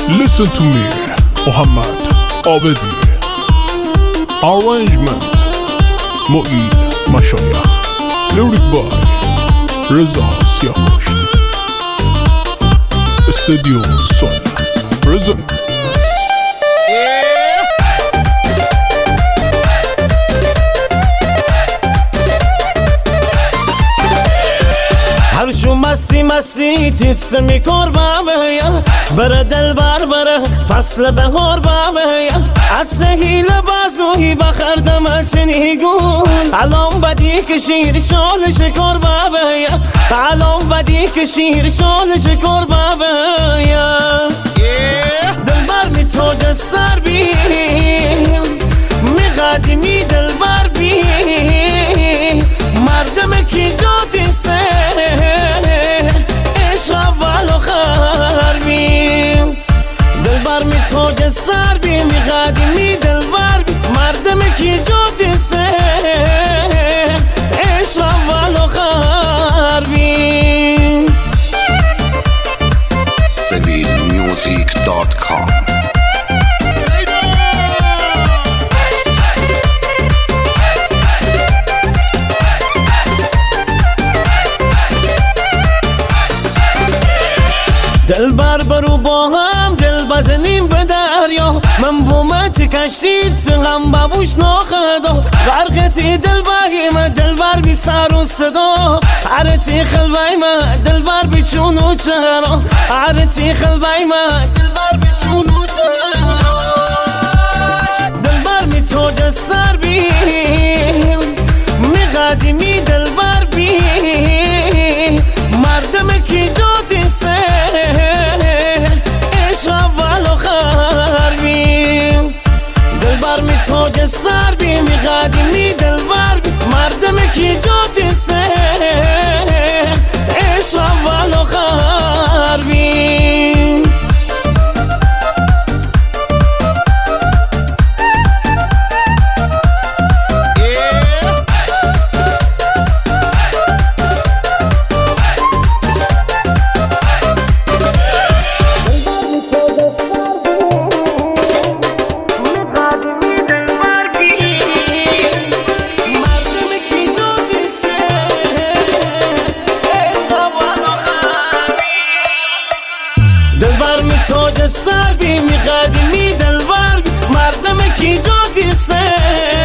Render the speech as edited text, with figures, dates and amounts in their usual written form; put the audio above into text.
Listen to me, محمد عابدی. Arrangement معین مشایخ. Lyric by رضا سیاوش. استودیو سونا present. هرچو مستی تیس میکر بابه بره دل بره فصل بهار بابه عدس هیل بازوی بخردمت نیگون الان بدی که شیر شال شکر بابه الان بدی که شیر شال شکر بابه دل بر می توج سر بیم می قدیمی دل بر بیم مردم کی جاتی سه دلبر می توج سر بی می قدیمی دلبر بی مردم کی جوتی سه عشق اول و خر بی civilmusic.com دلبر برو با هم دل بزنیم به دریا من بومت کشتید سنغم ببوش ناخدا غرقتی دل بگیم دلبر بی سر و صدا عرتی خلوی من دلبر بی چون و چرا عرتی خلوی من دلبر بی چون و چرا دلبر می توج سر بیم می قدیمی دلبر بیم مردم کی جاتی سه می توج سر بی می قدیمی دلبر بی مردم کی جاتی سه عشق اول و خر بی دلبر می توج سر بی می قدیمی دلبر بی مردم کی جاتی سه